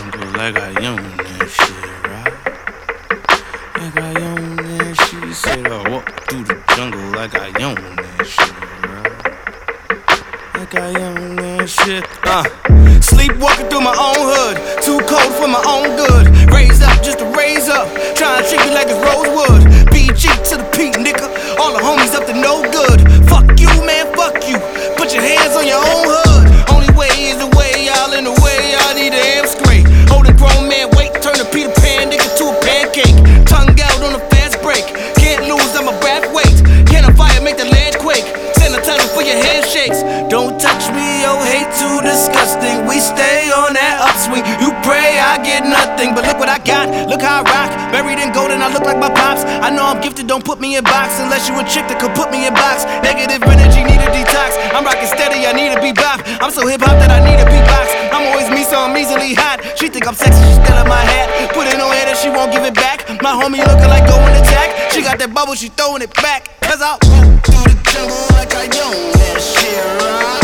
jungle like I own that shit, right? Like I own that shit. She said I walk through the jungle like I own that shit, right? Like I own that shit. Sleepwalking through my own hood, too cold for my own good. Raise up just to raise up, trying to treat me like it's Rosewood. BG to the P, nigga. All the homies up to no good. Fuck you, man, fuck you. Put your hands on your own hood. Only way is the way, y'all in the way. Y'all need a am straight. Hold a grown man, wait, turn a Peter Pan nigga to a pancake. Tongue out on a fast break. Can't lose, I'm a breath weight. Can of fire make the land quake. Sanitizer for your handshakes. Don't touch me, oh hate too disgusting. We stay on that upswing. You pray I get nothing, but look what I got. Look how I rock. Buried in gold and I look like my pops. I know I'm gifted, don't put me in box unless you a chick that could put me in box. Negative energy, need a detox. I'm rocking steady, I need a bebop. I'm so hip hop that I need a beatbox. I'm always me, so I'm easily hot. She think I'm sexy, she still in my hat. Put it on her that she won't give it back. My homie looking like going attack. She got that bubble, she throwing it back. Cause I walk through the jungle like I own that shit, right?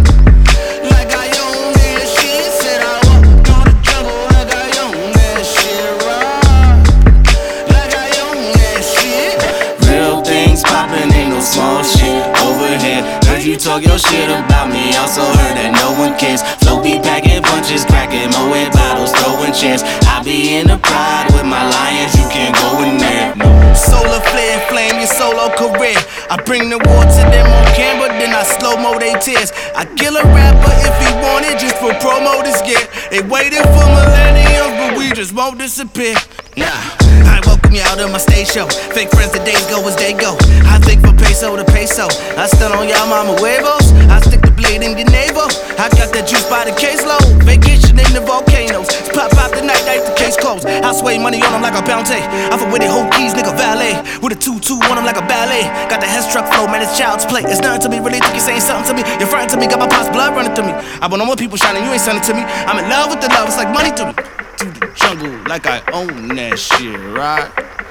Like I own that shit. Said I walk through the jungle like I own that shit, right? Like I own that shit. Real things poppin', ain't no small shit. Overhead, heard you talk your shit about me. Also heard that no one cares. Flow be packing punches, cracking Moet bottles, throwing chairs. I be in the pride with my lions, you can't go in there. No. Solar flare, flame your solo career. I bring the war to them on camera, then I slow-mo they tears. I kill a rapper if he want it, just for promo this gear. They waiting for millenniums, but we just won't disappear. Nah, I welcome you out of my stage show. Fake friends, the days go as they go. I think from peso to peso. I stun on y'all mama huevos. I stick the blade in your navel. I got that juice by the caseload. Vacation in the volcanoes. Pop out the night, the case closed. I sway money on them like a bounty. I'm from with it, whole keys, nigga, valet. With a 2-2 on them like a ballet. Got the head truck flow, man, it's child's play. It's nothing to me, really think you're saying something to me. You're frontin' to me, got my pop's blood running through me. I want no more people shining, you ain't sending to me. I'm in love with the love, it's like money to me. Through the jungle, like I own that shit, right?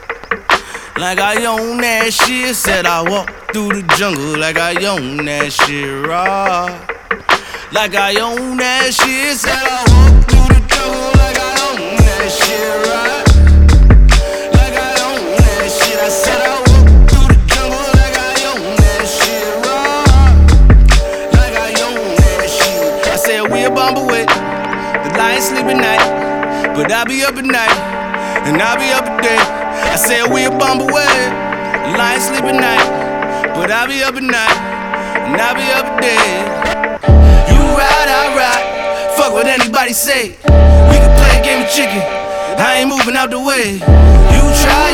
Like I own that shit. Said I walk through the jungle like I own that shit, right? Like I own that shit. Said I walk through the jungle like I own that shit, right? Like I own that shit. I said I walk through the jungle like I own that shit, right? Like I own that shit. I said we a bomb away. The lion sleep at night, but I be up at night, and I be up at day. I said we a bomb away. The lion sleep at night, but I be up at night, and I be up at day. You ride, I ride. Fuck what anybody say. We can play a game of chicken. I ain't moving out the way. You try,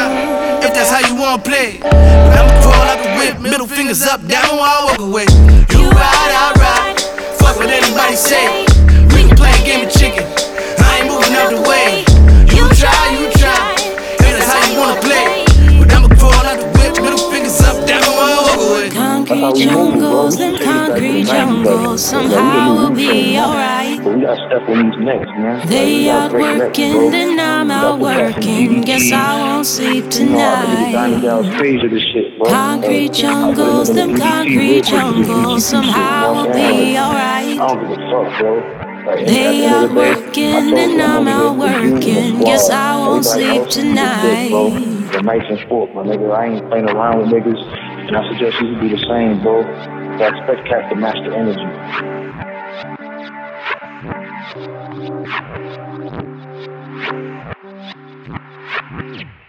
if that's how you wanna play. But I'ma crawl out the whip, middle fingers up, down while I walk away. You ride, I ride. Fuck what anybody say. We can play a game of chicken. I ain't moving out the way. You try, if that's how you wanna play. But I'ma crawl out the whip, middle fingers up, down while I walk away. Concrete jungles and concrete jungles, somehow we'll be alright. We got stuff on these next, man. They out working, then I'm out working. Guess I won't sleep tonight. Concrete jungles, them concrete jungles, somehow we'll be alright. I don't give a fuck, bro. They out working, and I'm out working. Guess I won't sleep tonight. The nice and sport, my nigga. I ain't playing around with niggas, and I suggest you do the same, bro. I expect cats to match the energy.